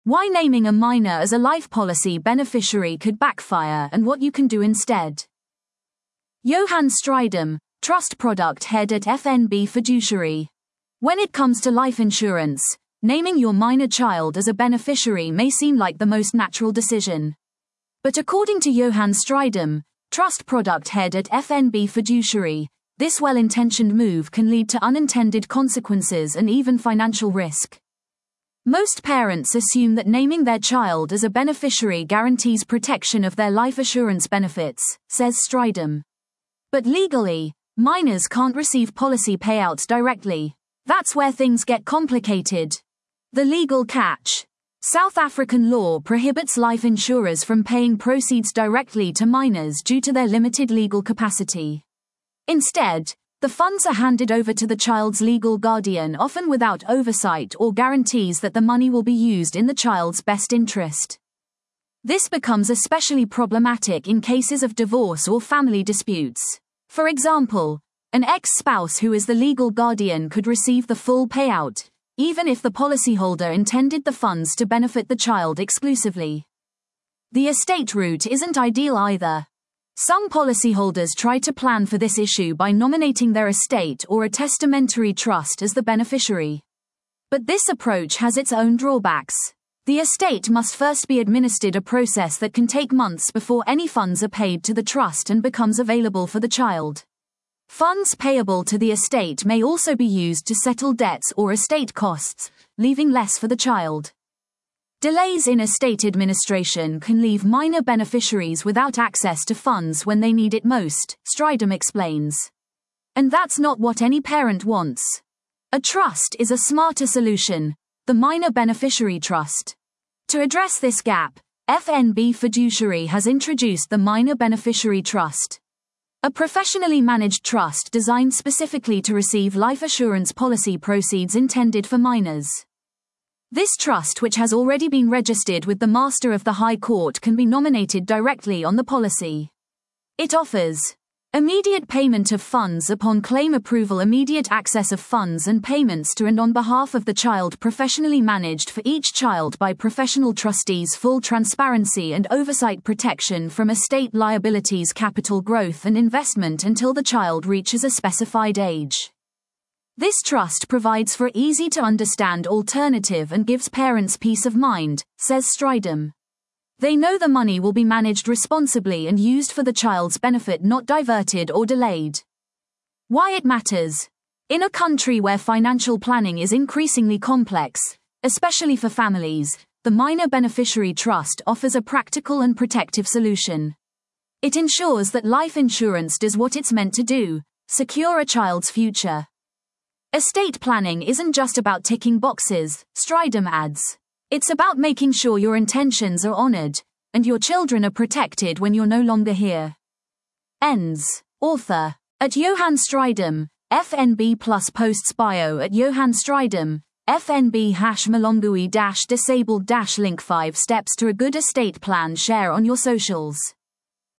Why naming a minor as a life policy beneficiary could backfire and what you can do instead. Johan Strijdom, Trust Product Head at FNB Fiduciary. When it comes to life insurance, naming your minor child as a beneficiary may seem like the most natural decision. But according to Johan Strijdom, Trust Product Head at FNB Fiduciary, this well-intentioned move can lead to unintended consequences and even financial risk. Most parents assume that naming their child as a beneficiary guarantees protection of their life assurance benefits, says Strijdom. But legally, minors can't receive policy payouts directly. That's where things get complicated. The legal catch. South African law prohibits life insurers from paying proceeds directly to minors due to their limited legal capacity. Instead, the funds are handed over to the child's legal guardian, often without oversight or guarantees that the money will be used in the child's best interest. This becomes especially problematic in cases of divorce or family disputes. For example, an ex-spouse who is the legal guardian could receive the full payout, even if the policyholder intended the funds to benefit the child exclusively. The estate route isn't ideal either. Some policyholders try to plan for this issue by nominating their estate or a testamentary trust as the beneficiary. But this approach has its own drawbacks. The estate must first be administered, a process that can take months before any funds are paid to the trust and becomes available for the child. Funds payable to the estate may also be used to settle debts or estate costs, leaving less for the child. Delays in estate administration can leave minor beneficiaries without access to funds when they need it most, Strijdom explains. And that's not what any parent wants. A trust is a smarter solution, the Minor Beneficiary Trust. To address this gap, FNB Fiduciary has introduced the Minor Beneficiary Trust, a professionally managed trust designed specifically to receive life assurance policy proceeds intended for minors. This trust, which has already been registered with the Master of the High Court, can be nominated directly on the policy. It offers immediate payment of funds upon claim approval, immediate access of funds and payments to and on behalf of the child, professionally managed for each child by professional trustees, full transparency and oversight, protection from estate liabilities, capital growth and investment until the child reaches a specified age. This trust provides for easy-to-understand alternative and gives parents peace of mind, says Strijdom. They know the money will be managed responsibly and used for the child's benefit, not diverted or delayed. Why it matters. In a country where financial planning is increasingly complex, especially for families, the Minor Beneficiary Trust offers a practical and protective solution. It ensures that life insurance does what it's meant to do: secure a child's future. Estate planning isn't just about ticking boxes, Strijdom adds. It's about making sure your intentions are honored, and your children are protected when you're no longer here. Ends. Author. At Johan Strijdom, FNB plus posts bio at Johan Strijdom, FNB #Malongui-disabled-link 5 steps to a good estate plan. Share on your socials.